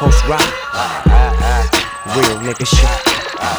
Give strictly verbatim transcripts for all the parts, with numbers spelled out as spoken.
Coast rock. Real nigga shit.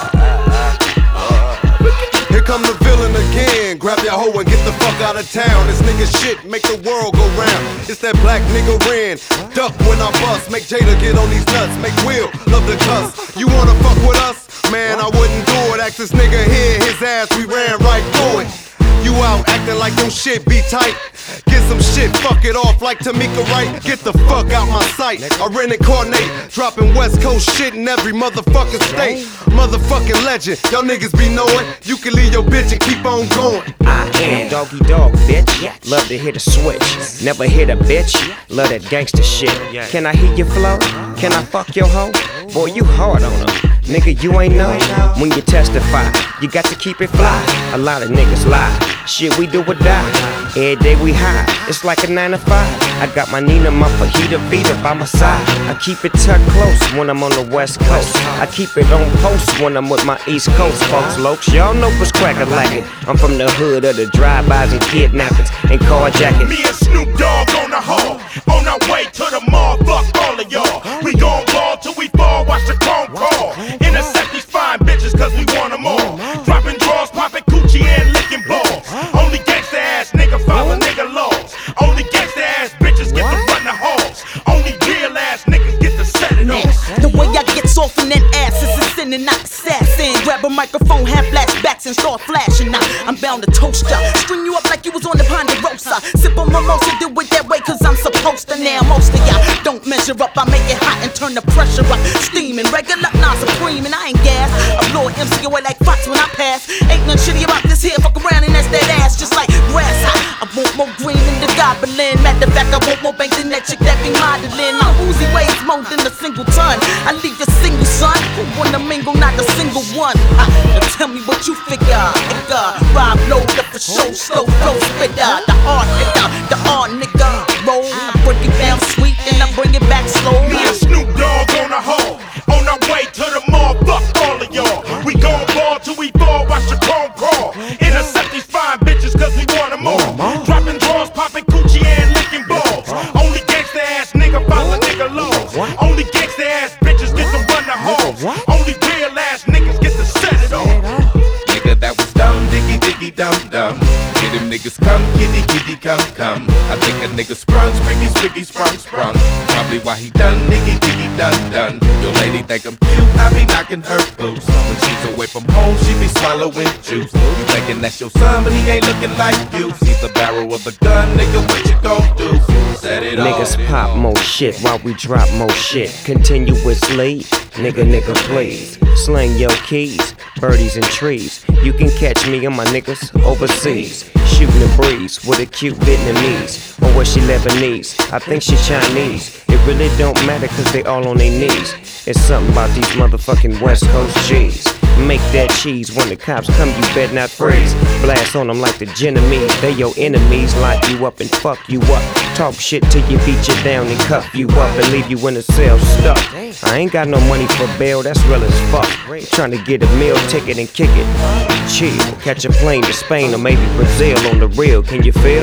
Here come the villain again. Grab your hoe and get the fuck out of town. This nigga shit make the world go round. It's that black nigga Ren. Duck when I bust. Make Jada get on these nuts. Make Will love the cuss. You wanna fuck with us? Man, I wouldn't do it. Ask this nigga here, his ass, we ran right through it. You out acting like your shit be tight. Get some shit, fuck it off like Tamika Wright. Get the fuck out my sight. I reincarnate, dropping West Coast shit in every motherfucking state. Motherfucking legend, y'all niggas be knowing. You can leave your bitch and keep on going. I am Doggy Dog, bitch. Love to hit a switch. Never hit a bitch. Love that gangster shit. Can I hit your flow? Can I fuck your hoe? Boy, you hard on them. Nigga, you ain't know when you testify. You got to keep it fly. A lot of niggas lie. Shit, we do or die. Every day we high. It's like a nine to five. I got my Nina, my fajita beater by my side. I keep it tucked close when I'm on the West Coast. I keep it on post when I'm with my East Coast folks. Lokes, y'all know what's crackin' lackin'. I'm from the hood of the drive-bys and kidnappings and carjacking. Me and Snoop Dogg on the hall. On our way to the mall. Fuck all of y'all. We gon' ball till we fall. Watch the chrome crawl. Intercept these fine bitches cause we want them all. Dropping drawers, popping coochie and licking balls. Only gangsta ass nigga follow nigga laws. Only gangsta ass bitches get to run the halls. Only real ass niggas get to set it off. The way I get off in that ass is a sin and not assassin. Grab a microphone, have flashbacks and start flashing. Now I'm bound to toast ya. String you up like you was on the Ponderosa. Sip on mimosa, do it that way cause I'm supposed to. Now most of y'all don't measure up. I make it hot and turn the pressure up. Steaming, regular, not supreme, and I ain't gas. I blow an M C away like Fox when I pass. Ain't nothing shitty about this here. Fuck around and that's that ass, just like grass hot. I want more green than the goblin. Matter of fact, I want more bank than that chick that be modeling. My Uzi weighs more than a single ton. I leave a single son who wanna mingle, not a single one. Uh, now tell me what you figure, nigga. Rob load up for show, slow flow spitter. The hard nigga, the hard nigga. Roll, I break it down sweet and I bring it back slow. Me and Snoop Dogg on the hall. On our way to the mall. Fuck all of y'all. We gon' ball till we fall. Watch the chrome crawl. Intercept these fine bitches cause we want them all. Dropping drawers, popping coochie and licking balls. Only gangsta ass nigga follow nigga laws. Only gangsta ass bitches get to run the halls. Only real ass niggas get to set it off. Nigga, that was dumb, diggy, diggy, dumb, dumb. Get them niggas come, kitty, kitty, come, come. I think a nigga sprung, spriggy, spriggy, sprung, sprung. Probably why he done, niggy, diggy, done, done. Your lady think I'm cute, I be knocking her boots. When she's away from home, she be swallowing juice. You thinking that's your son, but he ain't looking like you. See the barrel of the gun, nigga, what you gon' do? Set it off. Niggas pop more shit while we drop more shit. Continuously, nigga, nigga, please. Sling your keys, birdies and trees. You can catch me and my niggas overseas. Shooting the breeze with a cute Vietnamese. Or was she Lebanese? I think she Chinese. It really don't matter cause they all on their knees. It's something about these motherfucking West Coast G's. Make that cheese when the cops come, you bet not freeze. Blast on them like the Genovese. They your enemies, lock you up and fuck you up. Talk shit till you beat you down and cuff you up and leave you in a cell stuck. I ain't got no money for bail, that's real as fuck. Trying to get a meal ticket and kick it. Chill, catch a plane to Spain or maybe Brazil on the real. Can you feel?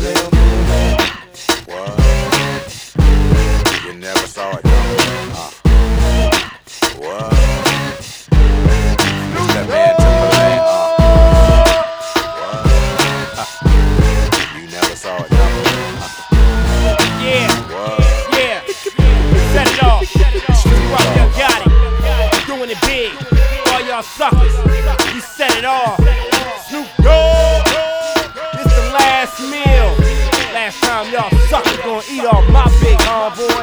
You never saw it, though. Uh. What? That man Timberland, uh. What? Uh. You never saw it, though. Uh. Yeah, What? yeah. Set it off. Snoop Dogg, yo, got it. Doing it big. All y'all suckers. We set it off. Snoop Dogg. This the last meal. Last time y'all suckers gonna eat off my big homeboy.